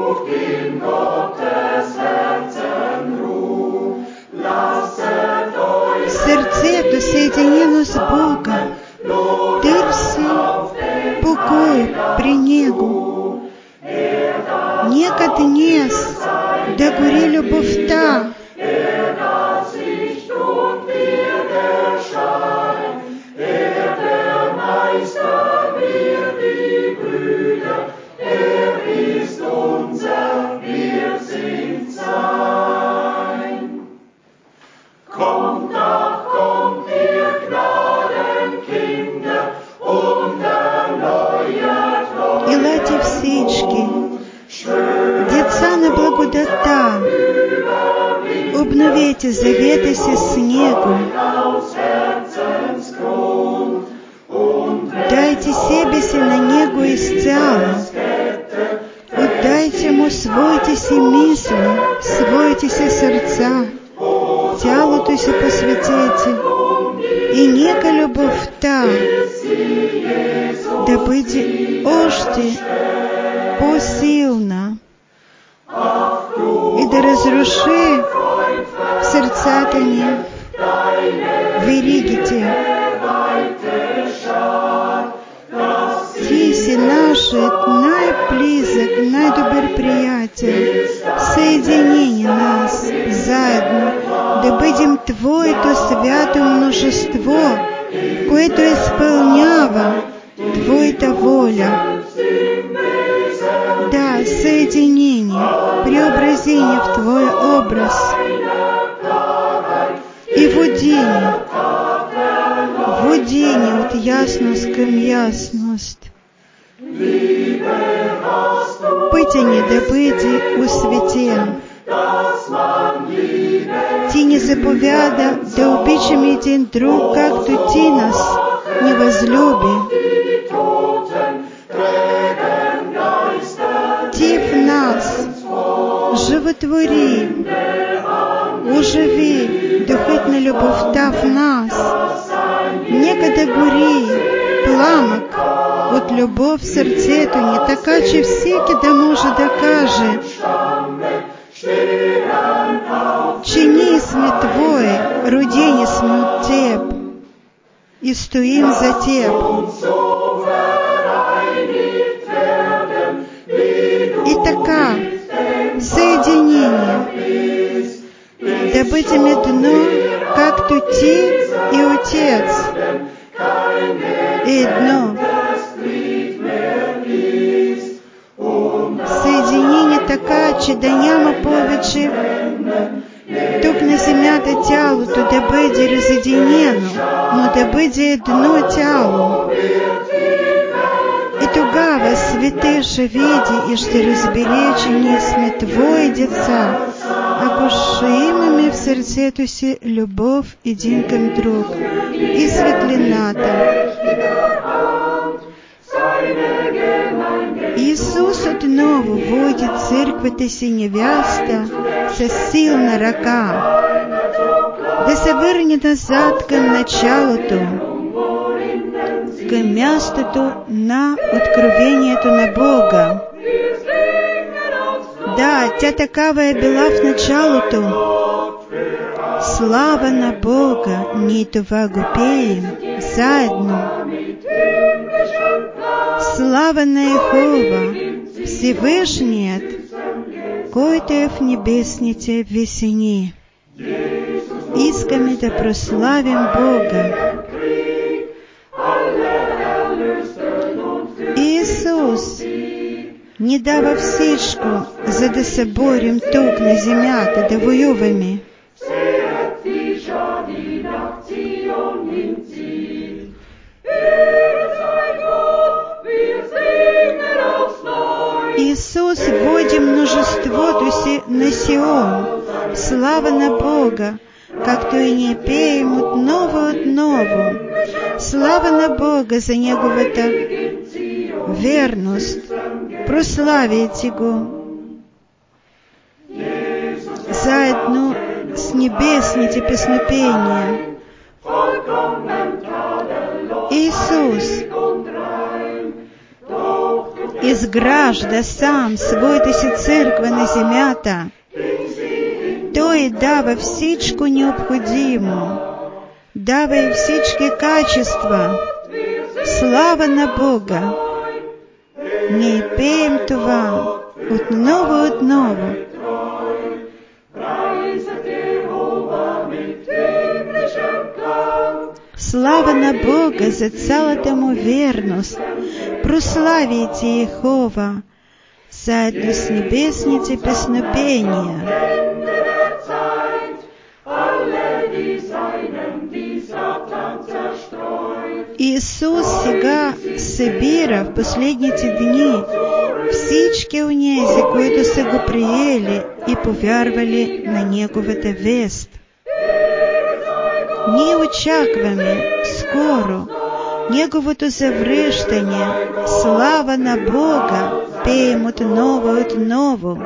Сердцето соединено с Богом, търси покой при Него. Нека днес да гори любовта, благодата, обновите завети си с Него. Дайте себе си на Него изцяло. Отдайте Му своите си мисли, своите си сърца. Тялото си посветете. И нека любовта да бъде още по-силна и да разруши в сърцата ни веригите. Ти си нашият най-близък, най-добър приятел. Съедини нас заедно, да бъдем Твоето свято множество, което изпълнява Твоята воля. Да, съедини ни, преобрази ни в Твой образ и води ни от ясност към ясност. Пътя ни да бъде осветен. Ти ни заповяда да обичам един друг, както Ти нас ни възлюби. Ти в нас животвори, оживи духът на любовта в нас. Нека да гори пламък от любов в сърцето ни, така че всеки да може да каже, че ние сме Твои, родени сме от Теб и стоим за Теб. И така, съедини ни, да бъдем едно, както Ти и Отец. Едно. Съедини ни така, че да няма повече тук на земята тялото да бъде разединено, но да бъде едно тяло. И тогава светът ще види и ще разбере, че ние сме Твои деца, ако ще имаме в сърцето си любов един към друг и светлината. Исус отново води църквата си невяста с силна ръка да се върне назад към началото, към мястото на откровението на Бога. Да, тя такава е била в началото. Слава на Бога, ние това го пеем заедно. Слава на Йехова, Всевишният, който е в небесните висини. Искаме да прославим Бога. Исус ни дава всичко, за да се борим тук на земята, да воюваме. Исус води множеството си на Сион. Слава на Бога, както и ние пеем отново. Слава на Бога за Неговата верност. Прославяйте Го заедно с небесните песнопения. Исус из гражда сам своїтеся церква на земята, то й дава всічку необходиму, дава и всічки качества. Слава на Бога! Не пеем това отново. Слава на Бога за цялата му верност. Прославите Йехова заедно с небесните песнопения. Иисус сега събира в последните дни всички онези, които са го приели и повярвали на Неговата вест. Ние очакваме скоро Неговото завръщане. Слава на Бога! Пеем отново.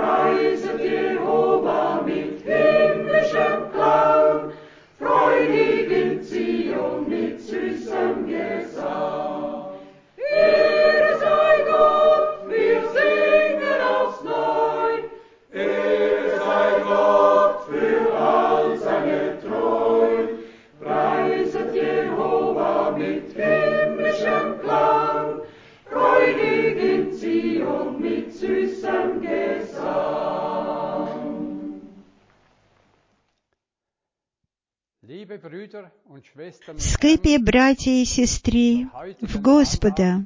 Скъпи братя и сестри в Господа,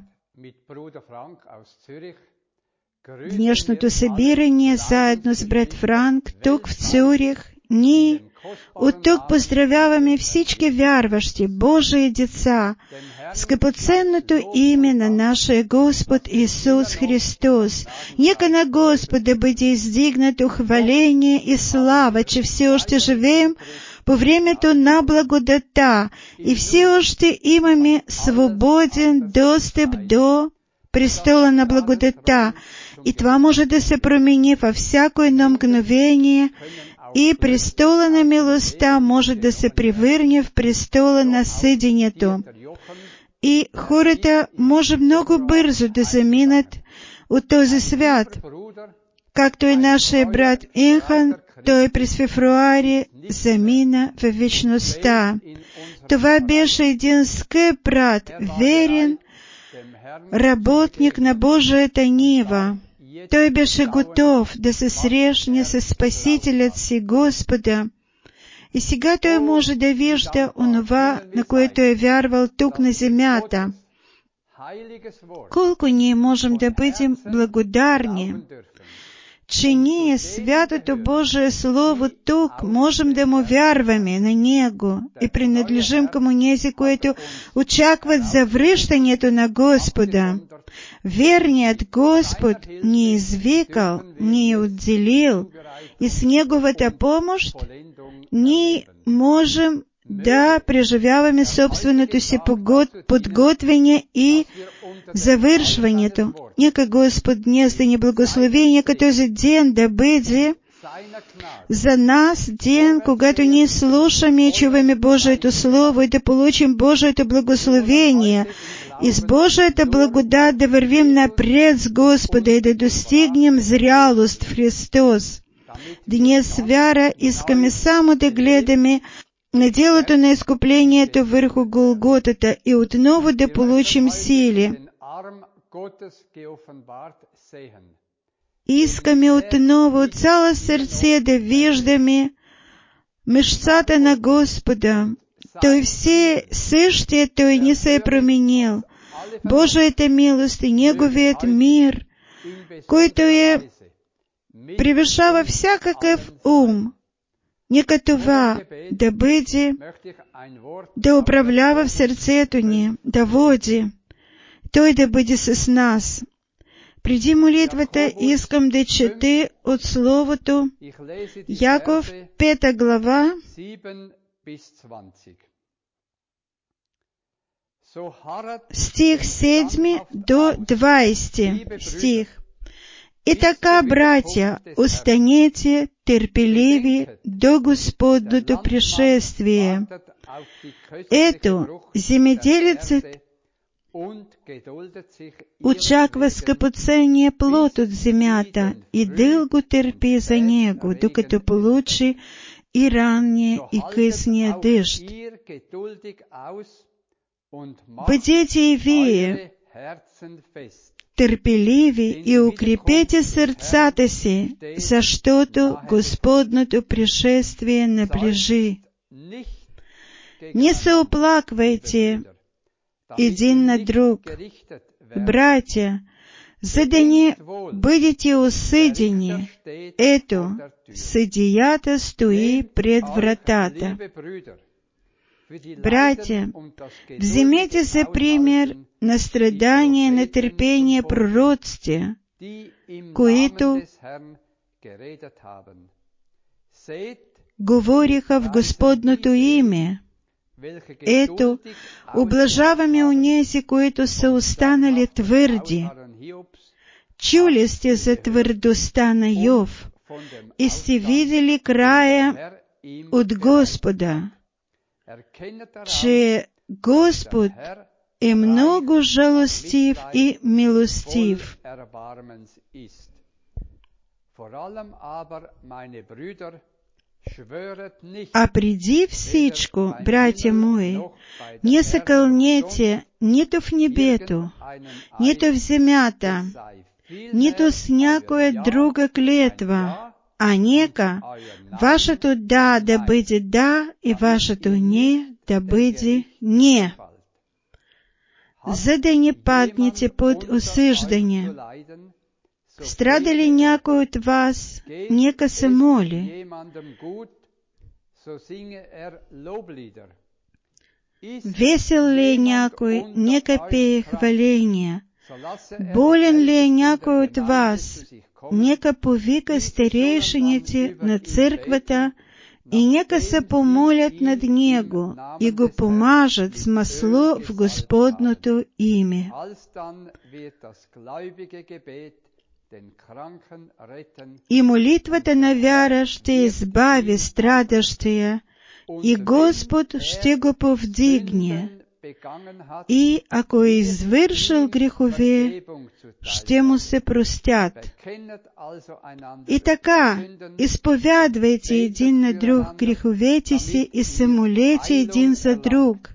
днешното събиране заедно с брат Франк тук в Цюрих, ние от тук поздравяваме всички вярващи, Божии деца, скъпоценното име на нашия Господ Исус Христос. Нека на Господа бъде издигнато хваление и слава, че все още живеем по времето на благодата и все още имаме свободен достъп до престола на благодата. И това може да се промени във всяко едно мгновение, и престола на милостта може да се превърне в престола на съдението. И хората може много бързо да заминат от този свят, както и нашия брат Инхан, той през февруари замина в вечността. Това беше един скъп брат, верен работник на Божията нива. Той беше готов да се срещне с Спасителят си Господа. И сега той може да вижда онова, на което е вярвал тук на земята. Колко ние можем да бъдем благодарни, че ние, святото Божие Слово тук, можем да му вярваме на Него и принадлежим към онези, които очакват завръщането на Господа. Верният Господ ни е извикал, ни е отделил и с Неговата помощ ние можем да преживяваме собственото си подготвяне и завършването. Нека Господ днес да ни благослови, нека този ден да бъде за нас ден, когато ние слушаме и чуваме Божието Слово и да получим Божието благословение и с Божията благодат да вървим напред с Господа и да достигнем зрялост в Христос. Днес с вяра искаме само да гледаме на делото на изкуплението върху Голготата и отново да получим сили. Искаме отново от цяло сърце да виждаме мишцата на Господа. Той все същия, Той не се е променил. Божията милост и Неговият мир, който превишава всякакъв ум. Нека това да бъде, да управлява в сърцето ни, да води. Той да бъде с нас. Преди молитвата искам да чета от Словото Яков, 5 глава, стих 7 до 20 стих. И така, братя, останете терпеливи до Господното пришествие. Ето, земеделецът Очаква скъпоценния плод от земята и дълго търпи за него, докато получи и ранния и късния дъжд. Бъдете и вие търпеливи и укрепете сърцата си, защото Господното пришествие наближи. Не се оплаквайте един на друг, братя, за да не бъдете осъдени. Ето, съдията стои пред вратата. Братя, вземете за пример на страдание, на търпение пророците, които говориха в Господното име. Ето, облажаваме онези, които са останали твърди. Чули сте за твърдостта на Йов и сте видели края от Господа, че Господ е много жалостив и милостив. А преди всичко, братя мои, не се кълнете нито в небето, нито в земята, нито с някоя друга клетва, а нека вашето да бъде да и вашето не да бъде не, за да не паднете под осъждане. Страда ли някой от вас, нека се моли. Весел ли е някой, нека пее хваление. Болен ли е някой от вас, нека повика старейшините на църквата и нека се помолят над него и го помажат с масло в Господното име. И молитвата на вяра ще избави страдащия, и Господ ще го повдигне. И ако е извършил грехове, ще му се простят. И така, изповядвайте един на друг греховете си и се молете един за друг.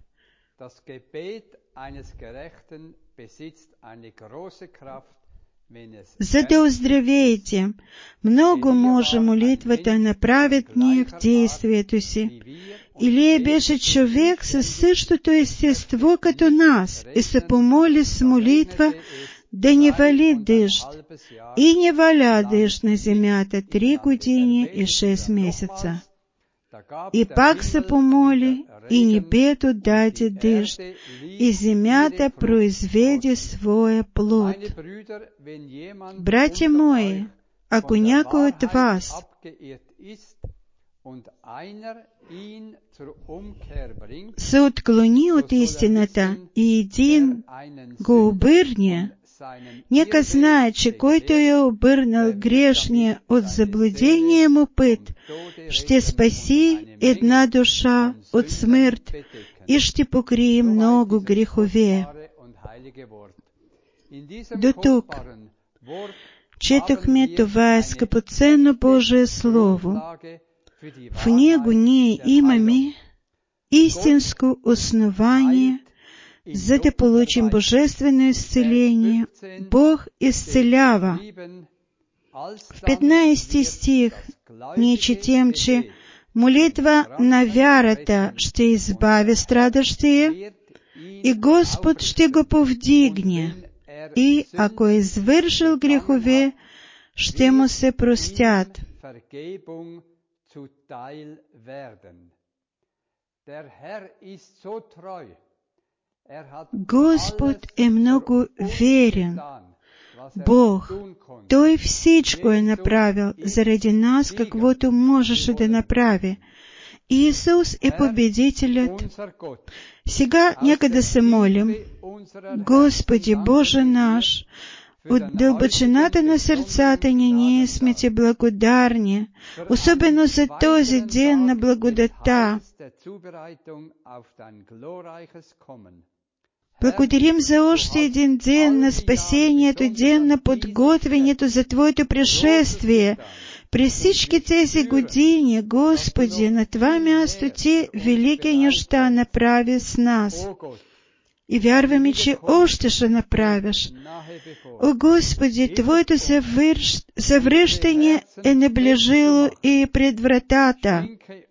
За да оздравеете, много може молитвата на праведния в действието си. Илия беше човек със същото естество като нас и се помоли с молитва да не вали дъжд. И не валя дъжд на земята 3 години и 6 месеца. И пак се помоли, и небето даде дъжд, и земята произведе своя плод. Братя мои, ако някой от вас се отклони от истината и един го обърне, нека знае, че който е обърнал грешния от заблудения му път, ще спаси една душа от смърт и ще покрие много грехове. До тук четохме това скъпоценно Божие Слово. В него ние имаме истинско основание, за да получим божествено изцеление. Бог изцелява. В 15 стих ние четем, че молитва на вярата ще избави страдащия и Господ ще го повдигне. И ако е извършил грехове, ще му се простят. Господ е много верен. Бог, Той всичко е направил заради нас, каквото можеше да направи. Исус е победителят. Сега нека да се молим. Господи Боже наш, от дълбочината на сърцата ни ние сме Ти благодарни, особено за този ден на благодата. Благодарим за още един ден на спасението, ден на подготвянето за Твоето пришествие. При всички тези години, Господи, на Това място Ти велики неща направи с нас. И вярваме, че още ще направиш. О, Господи, Твоето завръщане е наближило и пред вратата.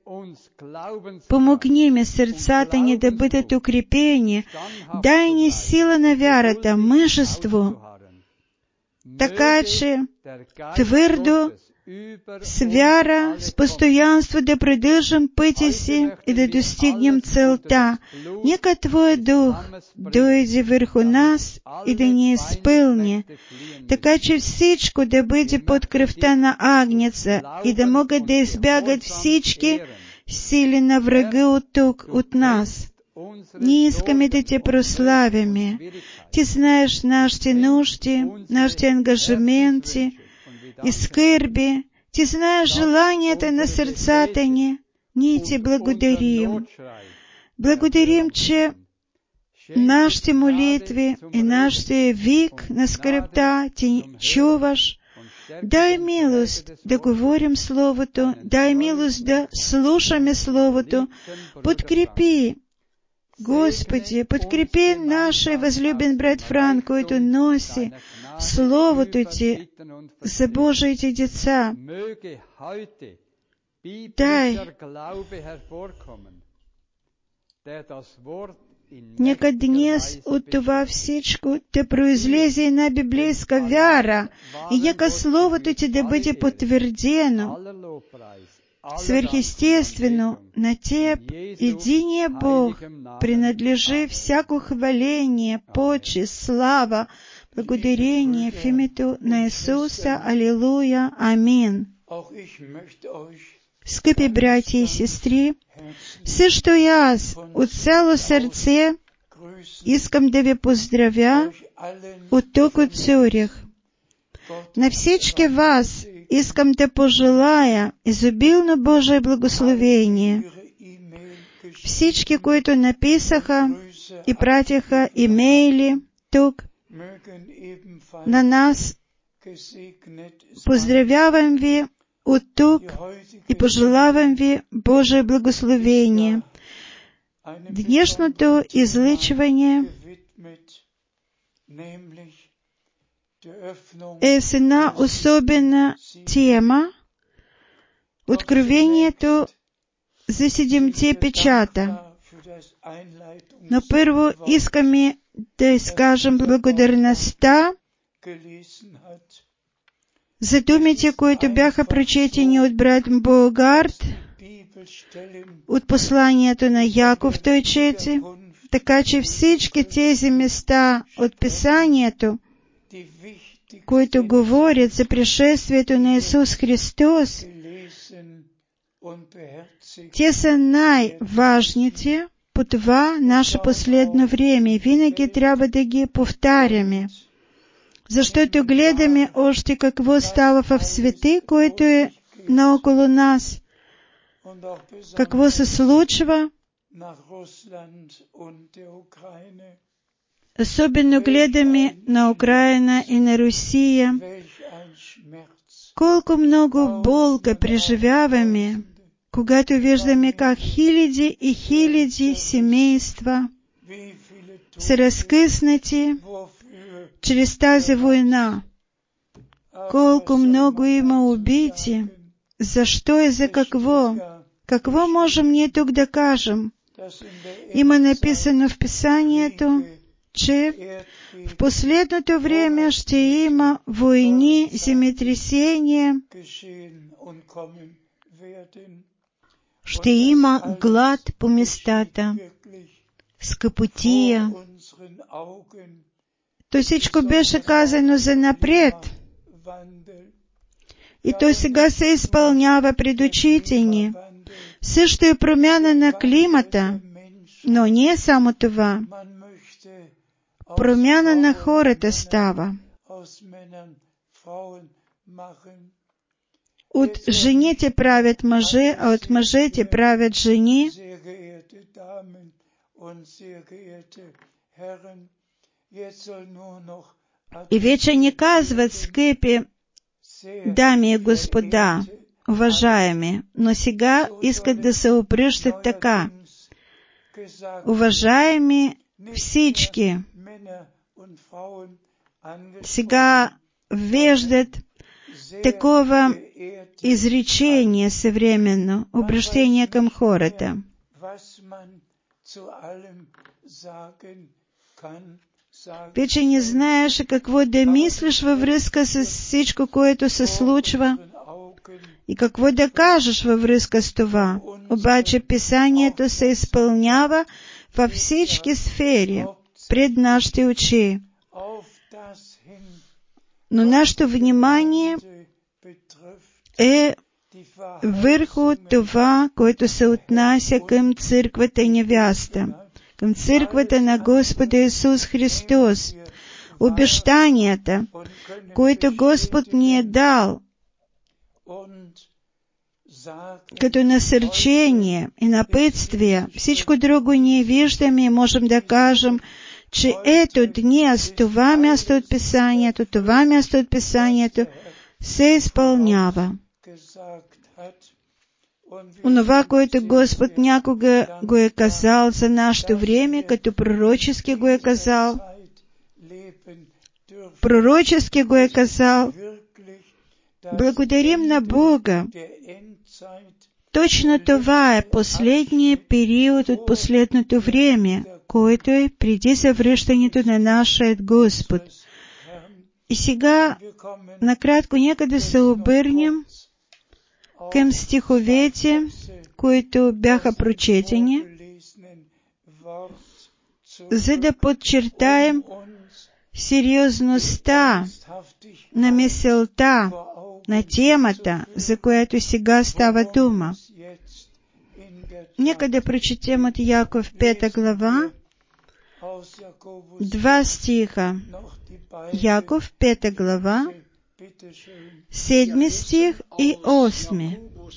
Помогни ми сърцата ни да бъдат укрепени, дай ни сила на вярата, мъжество, така че твърдо, с вяра, с постоянство да продължим пътя си и да достигнем целта. Нека Твой Дух дойде върху нас и да ни изпълни, така че всичко да бъде под кръвта на Агнеца и да могат да избягат всички сили на врага от тук, от нас. Ние искаме да Те прославяме. Ти знаеш нашите нужди, нашите ангажименти и скърби. Ти знаеш желанията на сърцата ни. Ние Ти благодарим. Благодарим, че нашите молитви и нашите вик на скръбта Ти чуваш. Дай милост да говорим Словото, дай милост да слушаме Словото. Подкрепи, Господи, подкрепи нашия възлюбен брат Франк, който носи Словото Ти за Божиите деца. Дай, нека днес от това всичко да произлезе една библейска вяра и нека Словото Ти да бъде потвърдено сверхъестествено на Теб, единия Бог, принадлежи всяко хваление, почест, слава, благодарение в името на Исуса. Алилуя. Амин. Скъпи братя и сестри, също и аз от цяло сърце искам да ви поздравя от тук, от Цюрих. На всички вас искам да пожелая изобилно Божие благословение. Всички, които написаха и пратиха имейли тук на нас, поздравявам ви от тук и пожелавам ви Божие благословение. Днешното излъчване е с една особена тема — откровението за 7 печата. Но първо искаме да изкажем благодарността за думите, които бяха прочетени от брат Богарт от посланието на Яков, той чете, така че всички тези места от Писанието, които говорят за пришествието на Исус Христос, те са най-важните по това наше последно време и винаги трябва да ги повтаряме, защото гледаме още какво става в света, който е наоколо нас, какво се случва. Особено гледаме на Украина и на Русия. Колко много болка преживяваме, когато виждаме как хиляди и хиляди семейства са разкъснати чрез тази война. Колко много има убити. Защо и за какво? Какво можем ние тук да кажем? Има написано в Писанието, че в последното време ще има войни, земетресения, ще има глад по местата, скъпотия. То всичко беше казано за напред. И то сега се изпълнява пред очите ни. Също е промяна на климата, но не само това. Промяна на хората става. От жените правят мъже, а от мъжете правят жени. І вече не казват скъпи дами и господа, уважаеми, но сега искат да се обръщат така. Уважаеми всички, сега веждат такова изречение съвременно, обращение към хората. Вече не знаеш какво да мислиш във връзка с всичко, което се случва и какво да кажеш във връзка с това. Обаче Писанието се изпълнява във всички сфери пред нашите очи. Но нашето внимание е върху това, което се отнася към църквата и невяста, към църквата на Господа Исус Христос. Обещанията, които Господ ни е дал, като насърчение и напътствие, всичко друго ние виждаме и можем да кажем, че ето днес това място от Писанието се изпълнява. Онова, което Господ някога го е казал за нашето време, като пророчески го е казал, благодарим на Бога. Точно това е последният период от последното време, който е преди завръщането на нашия Господ. И сега, накратко, нека да се обърнем към стиховете, които бяха прочетени, за да подчертаем сериозността на мисълта, на темата, за която сега става дума. Нека да прочетем от Яков 5 глава, 2 стиха. Яков 5 глава, 7 стих и 8.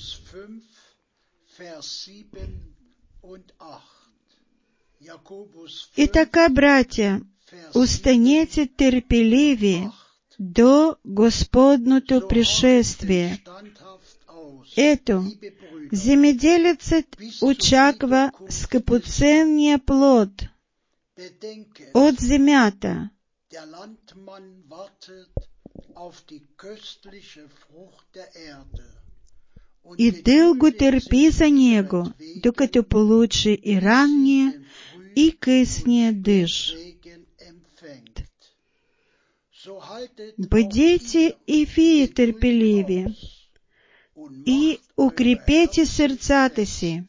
И така, братя, останете търпеливи до Господното пришествие. Ето, земеделецът очаква скъпоценния плод от земята, и дълго търпи за него, докато получи и ранния, и късния дъжд. Бъдете и вие търпеливи и укрепете сърцата си,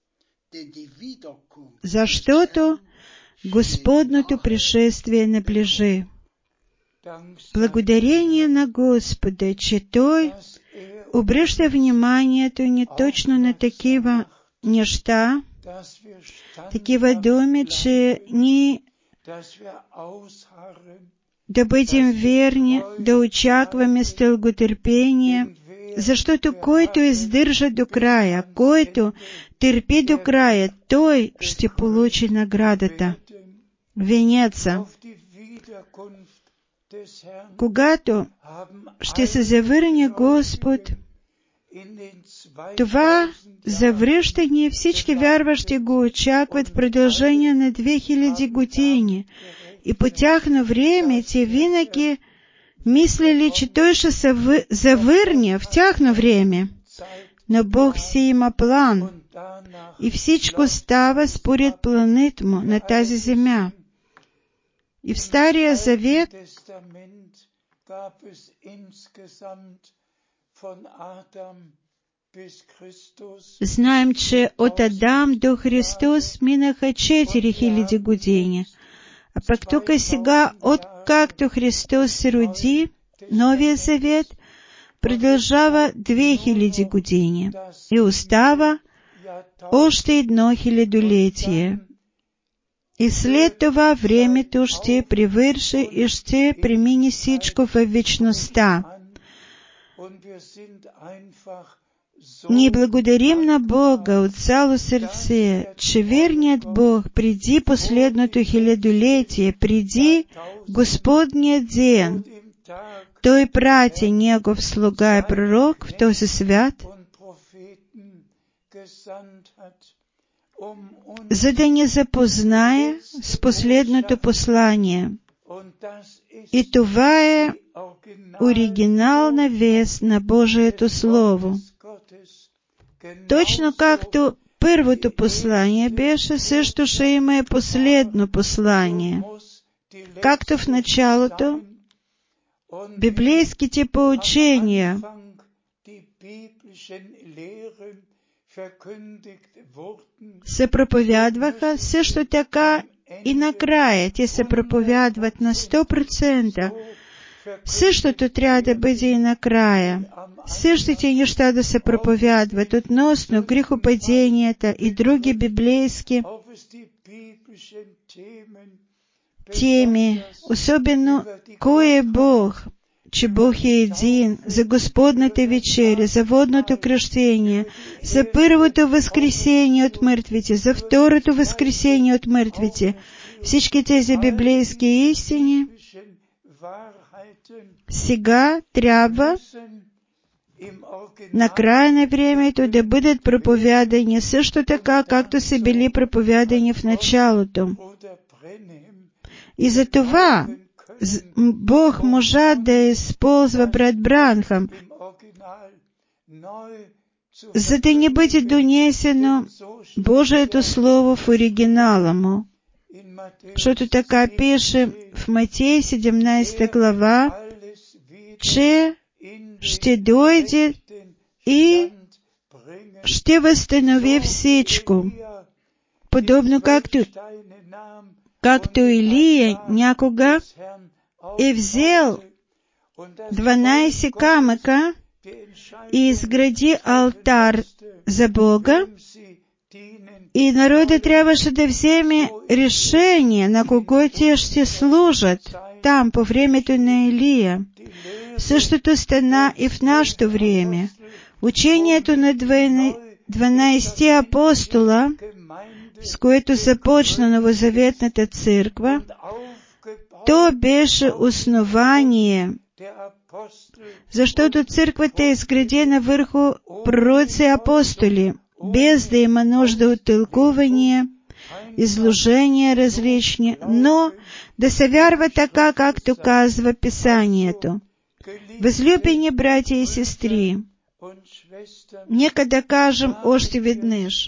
защото Господното пришествие наближи. Благодарение на Господа, че Той обръща вниманието ни точно на такива неща, такива думи, че ние да бъдем верни, да очакваме с дълготърпение, защото който издържа до края, който търпи до края, той ще получи наградата, венеца. Когато ще се завърне Господ, това завръщане всички вярващи го очакват в продължение на 2000 години. И по тяхно време те винаги мислили, че Той ще се завърне в тяхно време. Но Бог си има план и всичко става според планът му на тази земя. И в Стария Завет знаем, че от Адам до Христос минаха 4000 години. А пък тук сега, откакто Христос се роди, Новия Завет продължава 2000 години и остава още едно хилядолетие. И след това времето ще привърши и ще премине всичко във вечността. Ние благодарим на Бога от цяло сърце, че верният Бог преди последното хилядолетие, преди Господният ден, Той прати Негов слуга и пророк в този свят, за да ни запознае с последното послание. И това е оригинална вест на Божието Слово. Точно както първото послание беше, също ще има и последно послание. Както в началото, библейските поучения се проповядваха, също така и накрая те се проповядват на 100%. Същото трябва да бъде и накрая. Същите неща да се проповядват относно грехопаденията и други библейски теми, особено кой е Бог, че Бог е един, за Господната вечеря, за водното кръщение, за първото възкресение от мъртвите, за второто възкресение от мъртвите. Всички тези библейски истини сега трябва на края на времето да бъдат проповядани също така, както са били проповядани в началото. И за това Бог можа да използва брат Бранхам, за да не бъде донесено Божието Слово в оригинала му. Защото така пише в Матей 17 глава, че ще дойде и ще възстанови всичко. Подобно както Илия някога е взел 12 камъка и изгради алтар за Бога, и народът трябваше да вземе решение на кого те ще служат там по времето на Илия. Същото стана и в нашето време. Учението на 12 апостола, с което започна Новозаветната църква, то беше основание, защото църквата е изградена върху пророци и апостоли, без да има нужда от тълкувания, изложения различни, но да се вярва така, както казва Писанието. Възлюбени братя и сестри, нека да кажем още веднъж.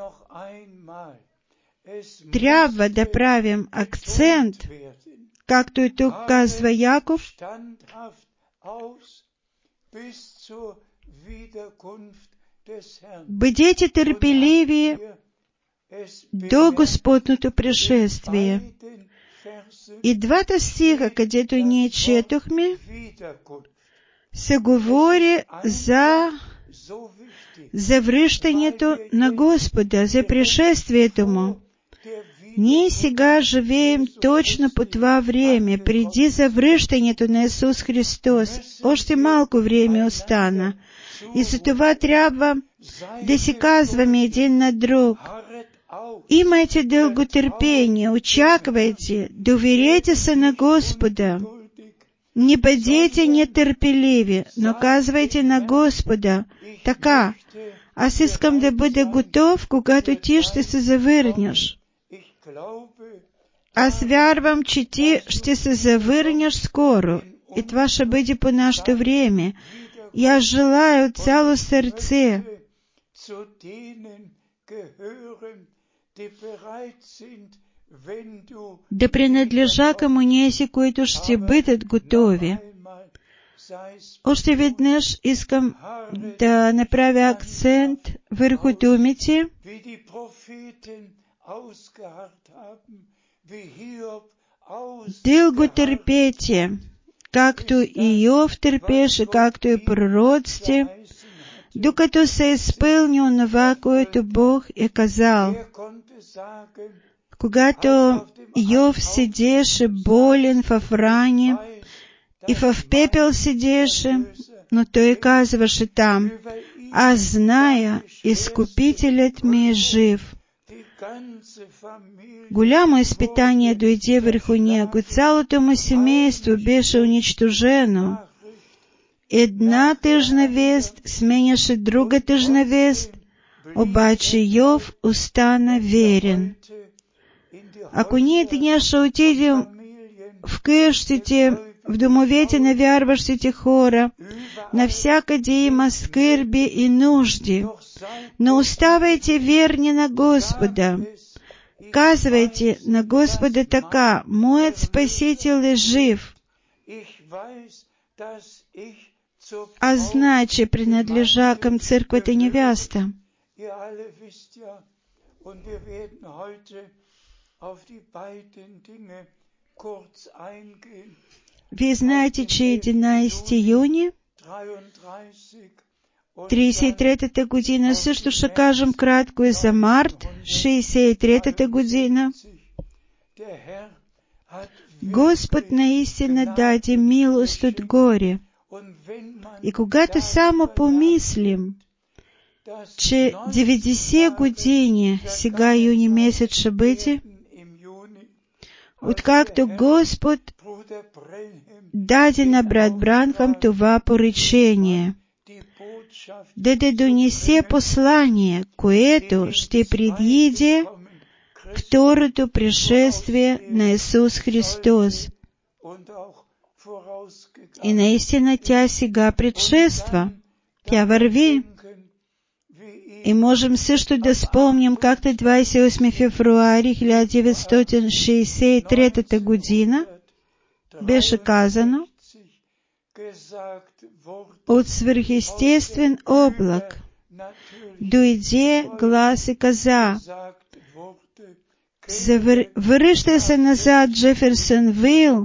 Трябва да правим акцент, както и тук казва Яков, бъдете търпеливи до Господното пришествие. И двата стиха, където ние четохме, се говори за връщането на Господа, за пришествието Му. Ние сега живеем точно по това време, преди завръщането на Исус Христос. Още малко време остана. И за това трябва да си казваме един на друг: имайте дълготърпение, очаквайте, доверете се на Господа. Не бъдете нетърпеливи, но казвайте на Господа: така, аз искам да бъда готов, когато ти ще се завърнеш. Аз вярвам, че ти ще се завърнеш скоро, и това ще бъде по нашето време. И аз желая от цяло сърце да принадлежа към онези, които ще бъдат готови. Още веднъж искам да направя акцент върху думите, дълго търпете, както и Йов търпеше, както и пророците, докато се изпълни онова, което Бог е казал. Когато Йов седеше болен в рани и в пепел седеше, но то и казваше там, а зная, Искупителят ми е жив. Голямо изпитание дойде върху него, цялото му семейство беше унищожено. Една тъжна вест сменяше друга тъжна вест, обаче Йов остана верен. Ако ние днес ще отидем в къщите, в домовете на вярващите хора, навсякъде има скърби и нужди, но оставайте верни на Господа. Казвайте на Господа така: моят Спасител е жив. Аз знаю, че принадлежа към църквата невяста. Вие знаете, че 11 юни 33-та година, също ще кажем кратко и за март 63-та година. Господ наистина даде милост отгоре. И когато само помислим, че 90 години сега юни месец ще бъде, откакто Господ даде на брат Бранхам това поръчение, да донесе послание, което ще предвиди второто пришествие на Исус Христос. И наистина тя сега предшества. Тя върви. И можем също да спомним както 28 февруари 1963 година беше казано: от свръхестествен облак дойде глас и каза: връща се назад Джеферсонвил,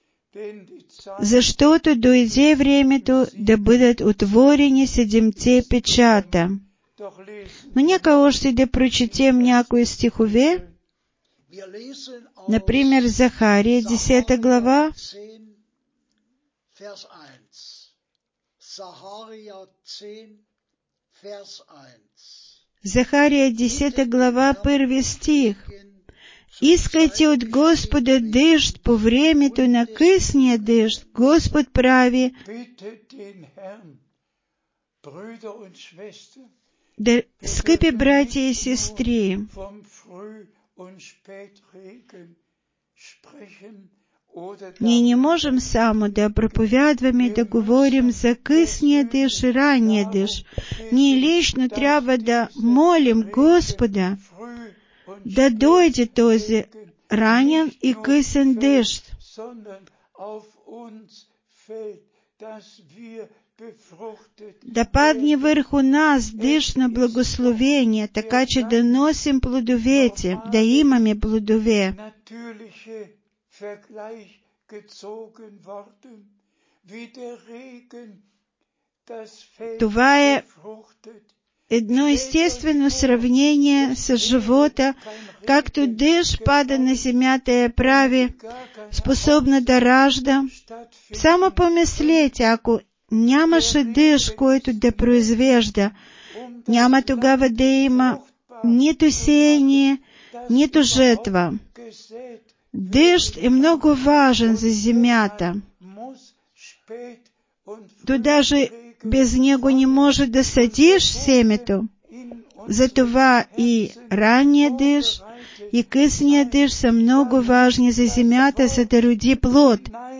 защото дойде времето да бъдат отворени 7 печата. Но нека още да прочетем някои стихове. Например, Захария 10 глава. Захария 10 глава, 1 стих. Искайте от Господа дъжд по времето на късния дъжд. Господ прави да, скъпи братя и сестри, ние не можем само да проповядваме и да говорим за късния дъжд и ранния дъжд. Ние лично трябва да молим Господа да дойде този ранен и късен дъжд, да падне върху нас дъжд на благословение, така че да носим плодовете, да имаме плодове. Това е едно естествено сравнение с живота, както дъжд пада на земята и я прави способна да ражда. Само помислете, ако нямаше дъжд, който да произвежда, няма тогава да има нито сеяние, нито жетва. Дъжд е много важен за земята. То даже без него не може да садиш семето. Затова и ранния дъжд, и късния дъжд са много важни за земята, за да роди плод.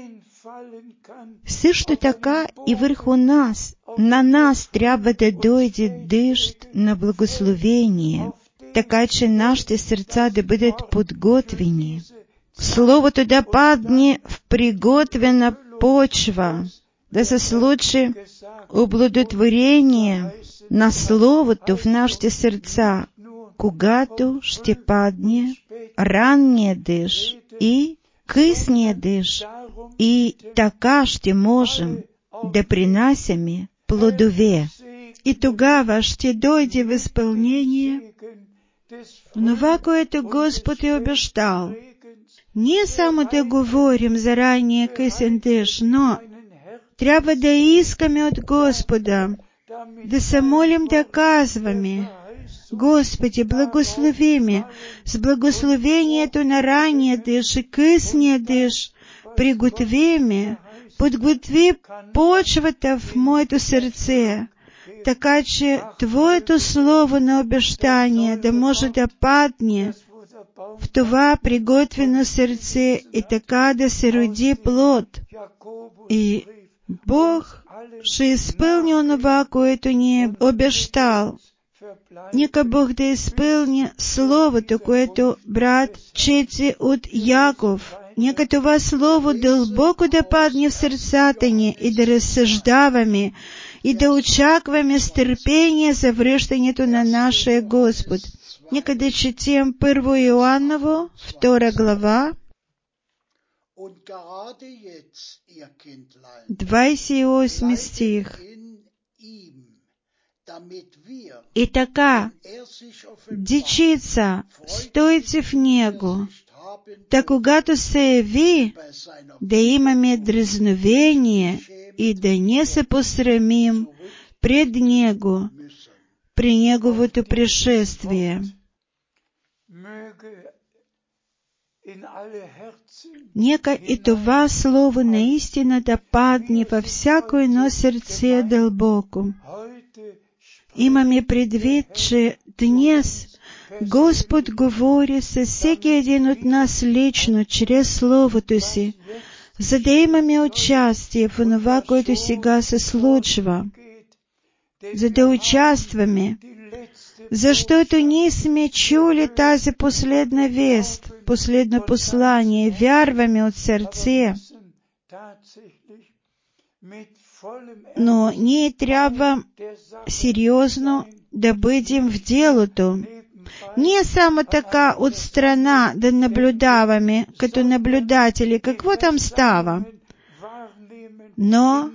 Също така и върху нас, на нас трябва да дойде дъжд на благословение, така че нашите сърца да бъдат подготвени. Словото да падне в приготвена почва, да се случи оплодотворение на Словото в нашите сърца, когато ще падне ранния дъжд и късния дъжд, и така ще можем да принасяме плодове. И тогава ще дойде в изпълнение това, което Господ е обещал. Не само да говорим за ранния късен дъжд, но Трябва да искаме от Господа, да се молим доказваме. Господи, благослови ме с благословението на ранния дъжд и късния дъжд. Приготви ме, подготви почвата в моето сърце, така че Твоето слово на обещание да може да падне в това приготвено сърце и така да се роди плод. И Бог ще изпълни онова, което ни е обещал. Нека Бог да изпълни Словото, което брат чете от Яков. Нека това Слово дълбоко да падне в сърцата ни и да разсъждаваме и да очакваме с търпение за връщането на нашия Господ. Нека да четем 1 Иоанново, 2 глава, 28 стих. И така, дечица, стойте в Него, да когато се яви, да имаме дразновение и да не се посрамим пред Него при Неговото пришествие. Нека и това слово наистина да падне във всяко едно сърце дълбоко. Имаме предвид, че днес Господ говори с всеки един от нас лично, чрез Словото си, за да имаме участие в това, което сега се случва, за да участваме, защото ние сме чули тази последна вест, последно послание, вярваме от сърце. Но ние трябва сериозно да бъдем в делото. Не само така от страна да наблюдаваме, като наблюдатели, какво там става, но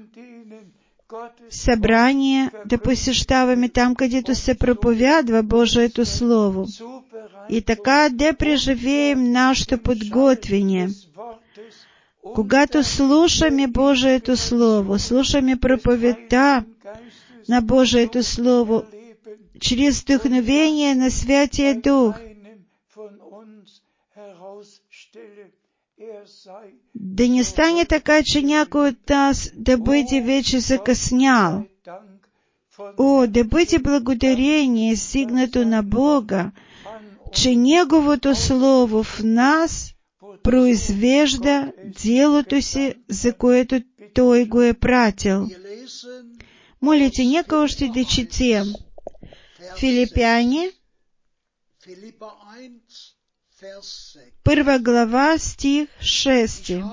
събрание да посещаваме там, където се проповядва Божието Слово. И така да преживеем нашето подготвение. Когато слушаме Божието Слово, слушаме проповедта на Божието Слово, чрез вдъхновение на Святия Дух, да не стане така, че някой от нас да бъде вече закъснял. О, да бъде благодарение стигнато на Бога, че Неговото Слово в нас произвежда делото си, за което Той го е пратил. Молите, нека още да четем. Филипяни, 1 глава, стих 6.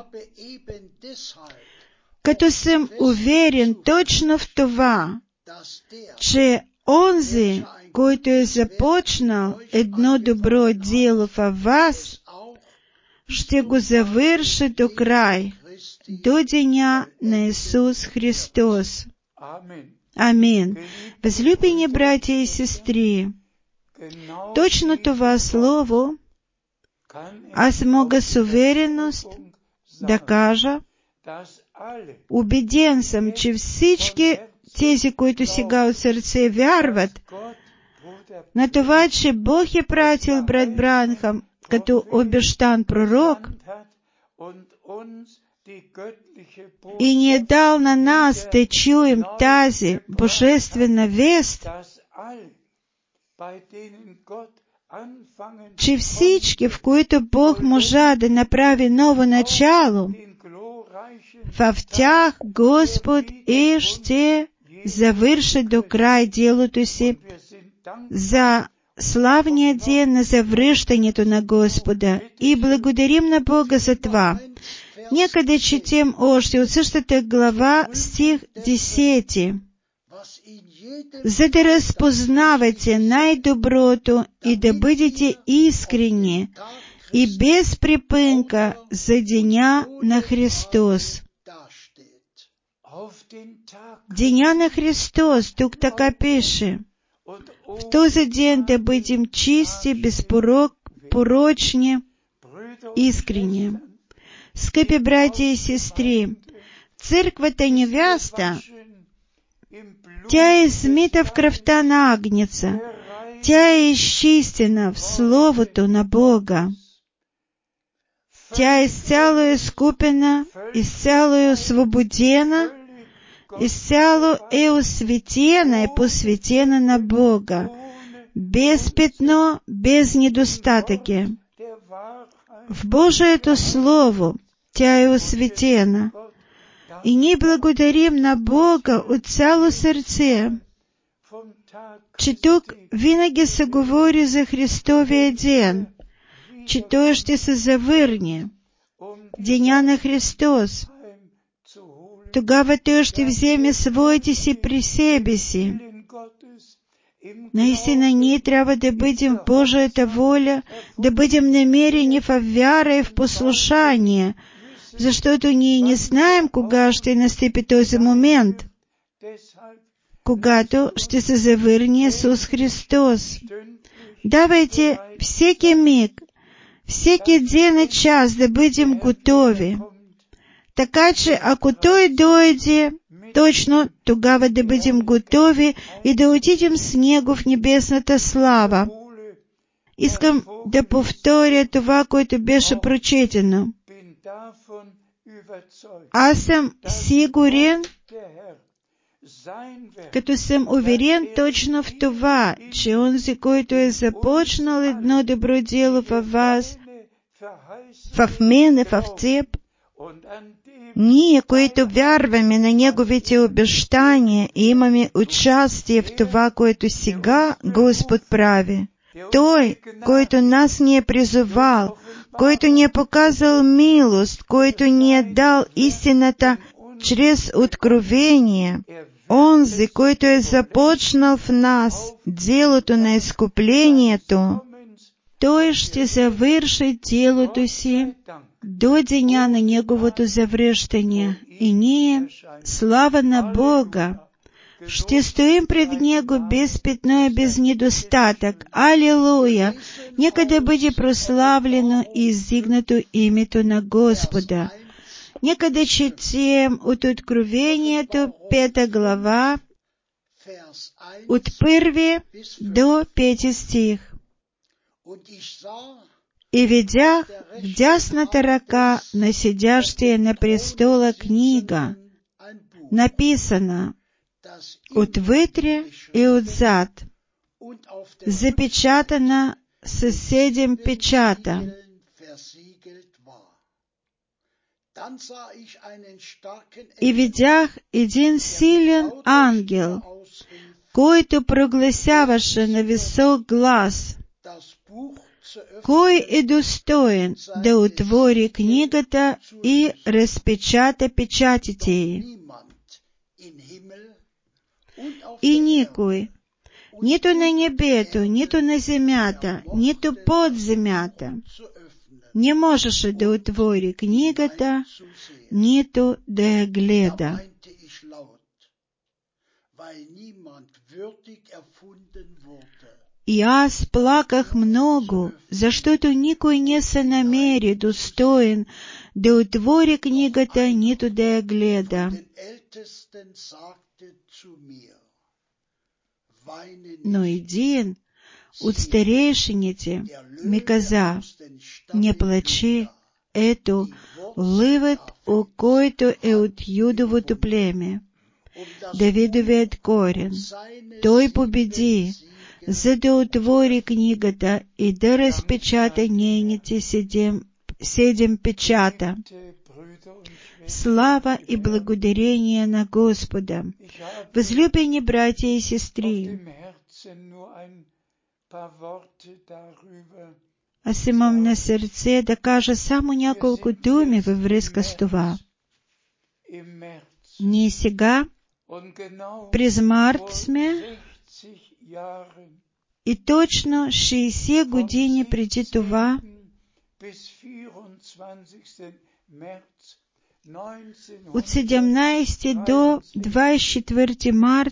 Като съм уверен точно в това, че онзи, който е започнал едно добро дело във вас, ще го завърши до край, до деня на Исус Христос. Амин. Възлюбени братя и сестри, точно това слово аз мога с увереност да кажа, убеден съм, че всички тези, които сега от сърце вярват на това, че Бог е пратил брат Бранхам като обещан пророк и ни е дал на нас да чуем тази божествена вест, че всички, в които Бог можа да направи ново начало, в тях Господ и ще завърши до край делото си за славния ден на завръщането на Господа. И благодарим на Бога за това. Нека да четем още от същата глава, стих 10. За да разпознавате най-доброто и да бъдете искрени и без припънка за деня на Христос. Деня на Христос, тук така пише. В този ден да бъдем чисти, безпорочни, искрени. Скъпи братя и сестри, Църквата невяста, тя измита в кръвта на Агнеца, тя е изчистена в Словото на Бога. Тя изцяло е изкупена, изцяло е освободена, изцяло е осветена и посветена на Бога, без петно, без недостатъки. В Божието Слово тя е осветена. И ние благодарим на Бога от цяло сърце, че тук винаги се говори за Христовия ден, че Той ще се завърне, деня на Христос. Тогава Той ще вземе своите си при себе си. Наистина ние трябва да бъдем в Божията воля, да бъдем намерени в вяра и в послушание, защото ние не знаем кога ще настъпи този момент, когато ще се завърне Исус Христос. Давайте всеки миг, всеки ден и час да бъдем готови, така че ако Той дойде, точно тогава да бъдем готови и да отидем с Него в небесната слава. Искам да повторя това, което беше прочетено. Аз съм сигурен, като съм уверен точно в това, че онзи, който е започнал едно добро дело във вас, в мене, в теб, ние, които вярваме на Неговите обещания и имаме участие в това, което сега Господ прави, Той, който нас ни е призовал, който ни е показал милост, който ни е дал истината чрез откровение, онзи, който е започнал в нас делото на изкуплението, Той ще завърши делото си до деня на Неговото завръщане. И ние, слава на Бога, ще стоим пред Него без петно и без недостатък. Алилуя! Нека да бъде прославлено и издигнато името на Господа. Нека да четем от Откровението 5 глава, от 1 до 5 стих. И видях в дясната ръка на седящия на престола книга, написана отвътре и отзад, запечатана с 7 печата. И видях един силен ангел, който прогласяваше на висок глас: кой е достоен да отвори книгата и разпечата печатите й? И никой, нито на небето, нито на земята, нито под земята, не можеше да отвори книгата, нито да я гледа. И аз плаках много, защото никой не се намери достоен да отвори книгата, нито да я гледа. Но един от старейшините ми каза: не плачи, ето ливът, който е от Юдовото племе, Давидовият корен. Той победи, за да отвори книгата и да разпечата нейните 7 печата. Слава и благодарение на Господа! Възлюбени братя и сестри, аз имам на сърце да кажа само няколко думи във връзка с това. Ние сега, през март сме, и точно 60 години преди това, от 17 до 24 март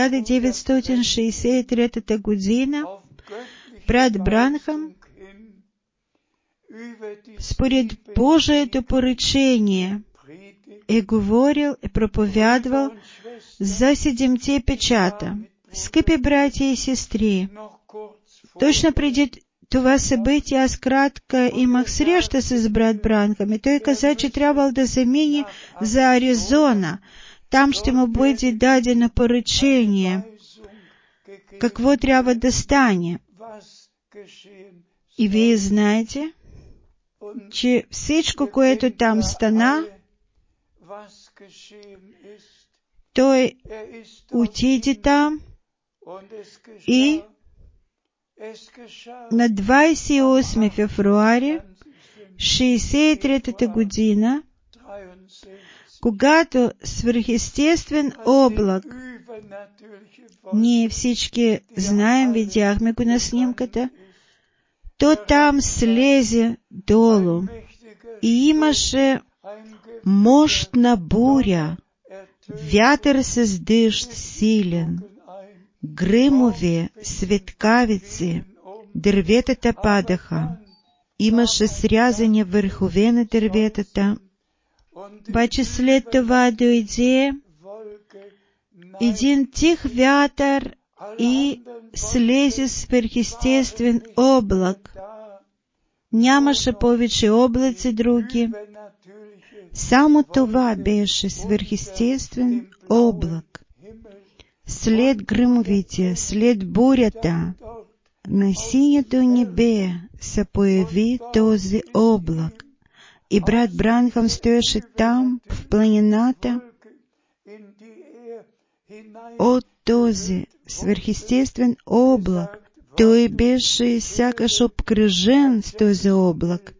1963 година, брат Бранхам, според Божието поръчение, и говорил, и проповядвал за 7 печата. Скъпи братя и сестри, точно преди това събитие аз кратко имах среща с брат Бранхам и той каза, че трябвало да замине за Аризона. Там ще му бъде дадено поръчение, какво трябва да стане. И вие знаете, че всичко, което там стана, той отиде там и на 28 февруари 63-та година, когато свръхестествен облак, ние всички знаем, видяхме го на снимката, то там слезе долу и имаше мощна буря, вятър с дъжд силен, гръмове, светкавици, дърветата падаха, имаше срязани върхове на дърветата. Обаче след това дойде един тих вятър и слезе свръхестествен облак. Нямаше повече облаци други. Само това беше свръхестествен облак. След гръмовите, след бурята, на синято небе се появи този облак. И брат Бранхам стоеше там, в планината, от този свръхестествен облак. Той беше сякаш обкръжен с този облак.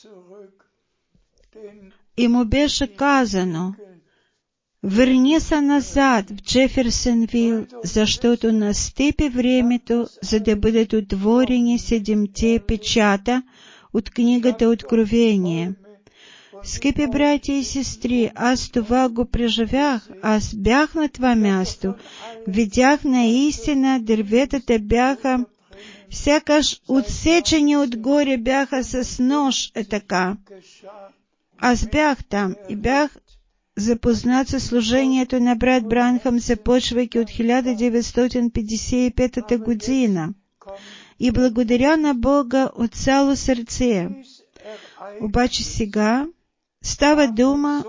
И му беше казано, върни се назад в Джеферсонвил, защото настъпи времето, за да бъдат отворени 7 печата от книгата Откровение. Скъпи братя и сестри, аз това го преживях. Аз бях на това място. Видях наистина, дърветата бяха сякаш отсечени отгоре, бяха с нож, така. Аз бях там и бях запознат със служението на брат Бранхам, започвайки от 1955 година. И благодаря на Бога от цяло сърце. Обаче сега става дума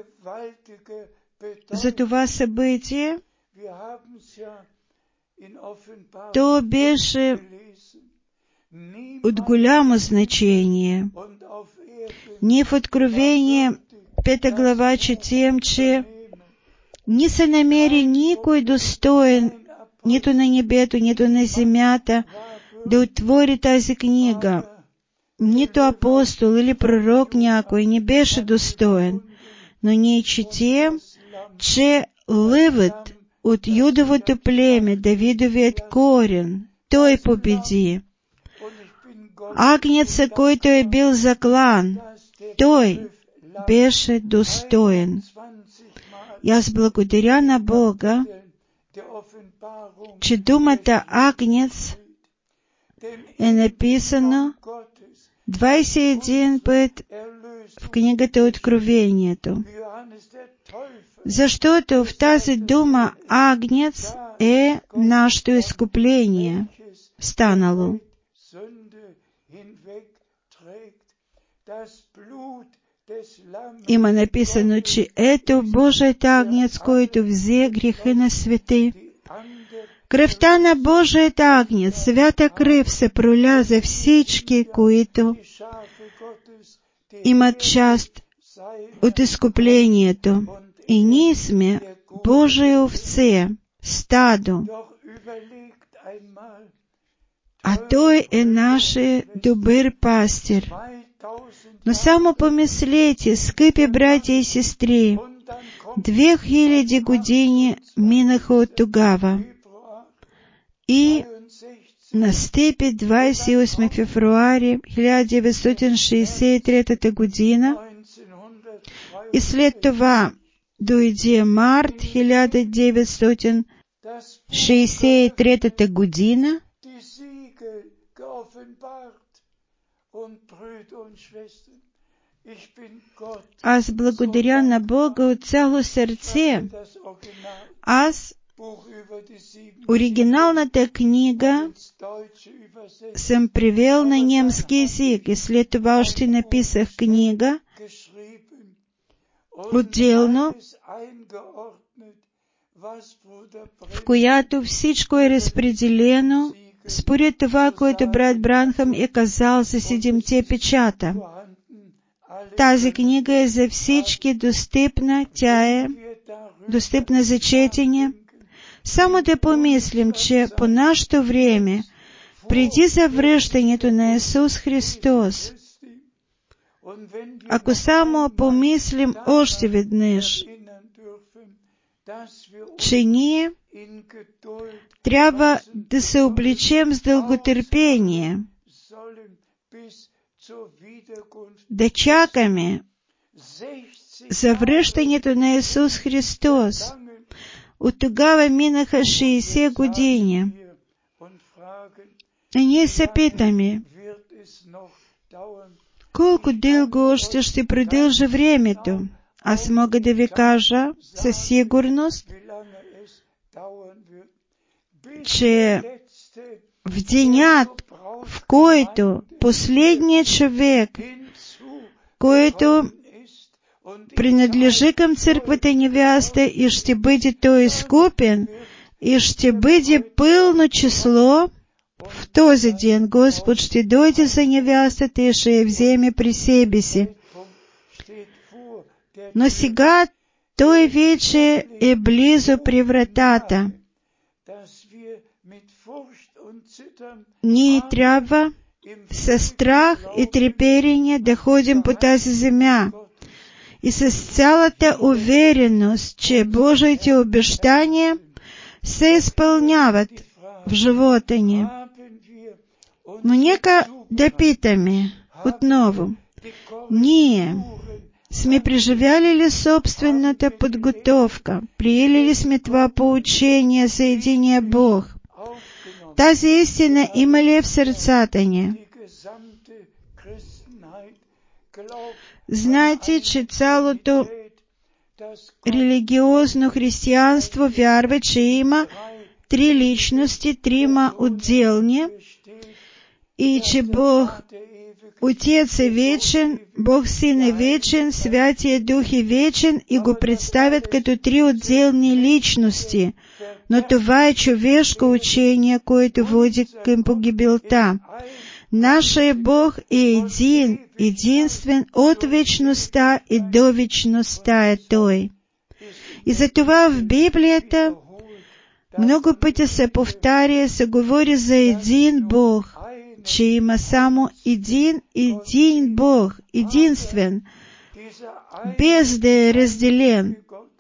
за това събитие. То беше от голямо значение. Ние в Откровение 5 глава четем, че не се намери никой достоен, нито на небето, нито на земята, да отвори тази книга. Нито апостол или пророк някой не беше достоен. Но ние четем, че лъвът от Юдовото племе, Давидовият корен, той победи. Агнецът, който е бил заклан, той беше достоен. И аз благодаря на Бога, че думата Агнец е написано 21 път в книгата Откровението. Защото в тази дума Агнец е нашето изкупление станало. Има написано, че ето Божият Агнец, който взе грехи на света. Кръвта на Божият Агнец, свята кръв се проля за всички, които имат част от изкуплението. И ние сме Божие овце, стадо. А Той е нашия добър пастир. Но само помислете, скъпи братя и сестри, 2000 години минаха от тогава. И настъпи 28 февруари 1963 година и след това дойде март 1963 година аз благодаря на Бога от цяло сърце. Аз оригиналната книга съм превел на немски език и след това още написах книга отделно, в която всичко е разпределено според това, което брат Бранхам е казал за 7 печата. Тази книга е за всички достъпна, тя е достъпна за четене. Само да помислим, че по нашето време, преди завръщането на Исус Христос, ако само помислим още веднъж, че ние трябва да се облечем с дълготърпение, да чакаме завръщането на Исус Христос. От тогава минаха 60 години. И ние се питаме, колко дълго още ще продължи времето? Аз мога да ви кажа със сигурност, че в денят, в който последният човек, който принадлежи към църквата невяста и ще бъде той изкупен, и ще бъде пълно число, в този ден Господ ще дойде за невястата и ще я вземе при себе си. Но сега той вече е близо при вратата. Ние трябва със страх и треперение да ходим по тази земя и с цялата увереност, че Божиите обещания се изпълняват в живота ни. Но нека да питаме отново, ние сме преживяли ли собствената подготовка? Приели ли сме това поучение за единия Бог? Тази истина има ли в сърцата ни? Знаете, че цялото религиозно християнство вярва, че има 3 личности, 3 отделни, и че Бог Отец е вечен, Бог Син е вечен, Святия Дух е вечен и го представят като 3 отделни личности. Но това е човешко учение, което води към погибелта. Нашия Бог е един, единствен от вечността и до вечността е Той. И затова в Библията много пъти се повтаря, се говори за един Бог, че има само един Бог, единствен, без да е разделен.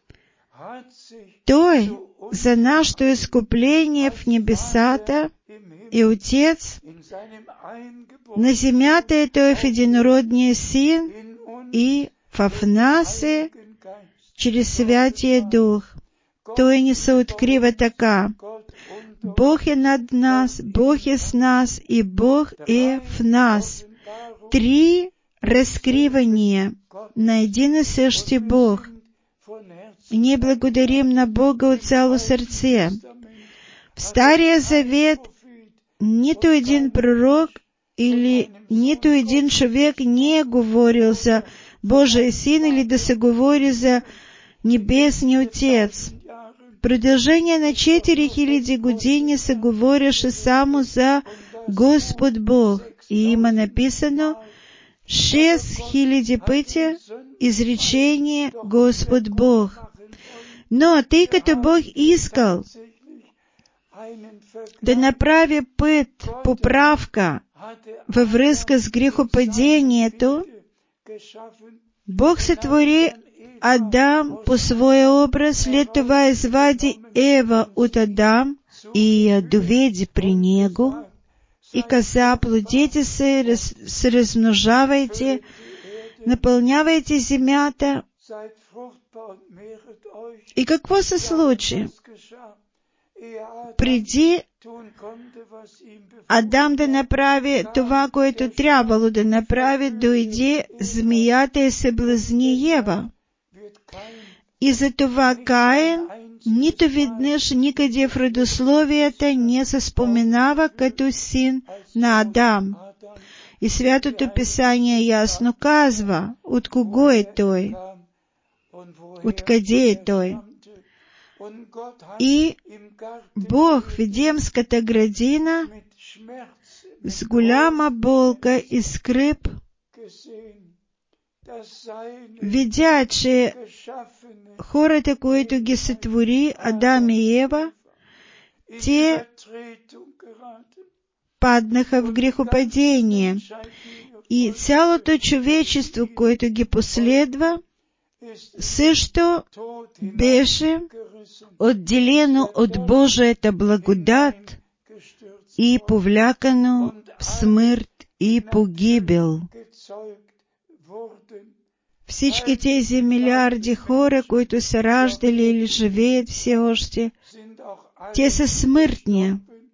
Той за нашето изкупление в небесата е Отец, на земята е Той в единородния Син и в нас е чрез Святия Дух. Той ни се открива така. Бог е над нас, Бог е с нас и Бог е в нас. 3 разкривания на един и същи Бог. И ние благодарим на Бога от цяло сърце. В Стария Завет нито един пророк или нито един човек не е говорил за Божия Син или да се говори за Небесния Отец. В продължение на 4000 години се говореше само за Господ Бог и има написано 6000 пъти изречение Господ Бог. Но тъй като Бог искал да направи път, поправка във връзка с грехопадението, Бог сътвори Адам по своя образ, след това извади Ева от Адам и я доведе при него и каза: плодете се, размножавайте, напълнявайте земята. И какво се случи? преди Адам да направи това, което трябвало да направи, дойде змията и съблазни Ева. И затова Каин нито веднъж никъде в родословията не се споменава като син на Адам. И Святото Писание ясно казва, от кого е той, откъде е той. И Бог в Едемската градина с голяма болка и скръб, видя, че хората, които ги сътвори, Адам и Ева, те паднаха в грехопадение. И цялото човечество, което ги последва, също беше отделено от Божията благодат и повлякано в смърт и погибел. Всички тези милиарди хора, които са раждали или живеят все още, те са смъртни.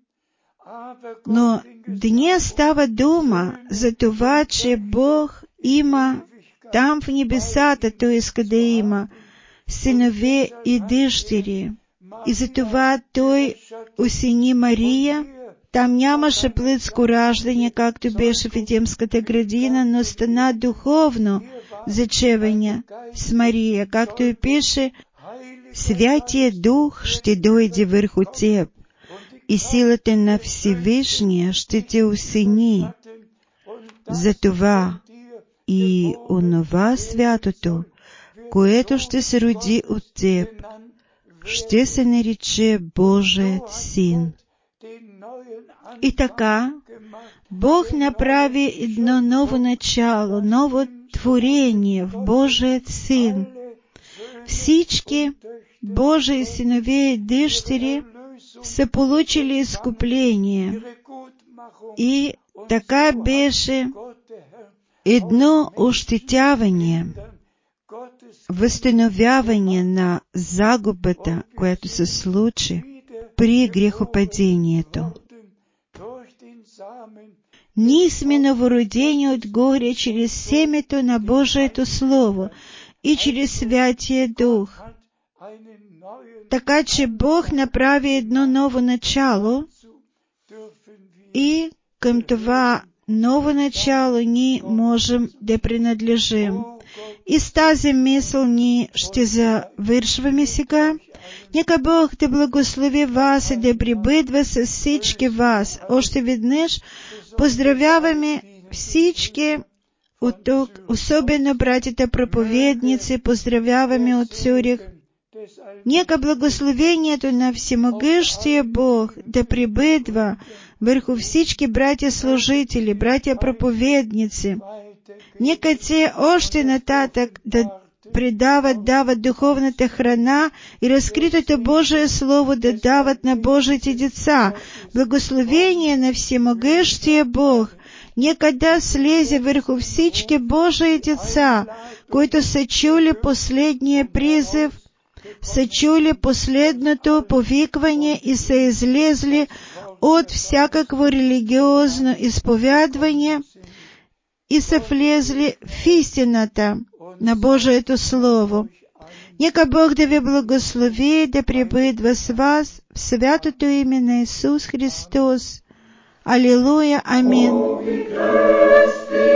Но днес става дума за това, че Бог има там в небесата, Той иска да има синове и дъщери. И затова Той осени Мария. Там нямаше плътско раждане, както беше в Едемската градина, но стана духовно зачеване с Мария, както и пише: Святия Дух ще дойде върху теб, и силата на Всевишния ще те осени. Затова и онова святото, което ще се роди от теб, ще се нарече Божият син. И така, Бог направи едно ново начало, ново творение в Божият син. Всички Божии синове и дъщери са получили изкупление. И така беше едно ощетяване, възстановяване на загубата, която се случи при грехопадението. Ние сме новородени отгоре чрез семето на Божието Слово и чрез Святия Дух. Така че Бог направи едно ново начало и към това ново начало ние можем да принадлежим. И с тази мисъл ние ще завършваме сега. Нека Бог да благослови вас и да пребъдва с всички вас. Още веднъж поздравяваме всички от тук, особено братите проповедници, поздравяваме от Цюрих. Нека благословението на Всемогъщия Бог да пребъдва върху всички братя служители, братя проповедници. Нека те още нататък да дават духовната храна и разкритото Божие Слово да дават на Божите деца. Благословение на Всемогъщия Бог нека да слезе върху всички Божии деца, които са чули последния призив, са чули последното повикване и са излезли от всякакво религиозно изповядване и са влезли в истината на Божието Слово. Нека Бог да ви благослови и да пребъдва с вас в святото име на Исус Христос. Алилуя, амин.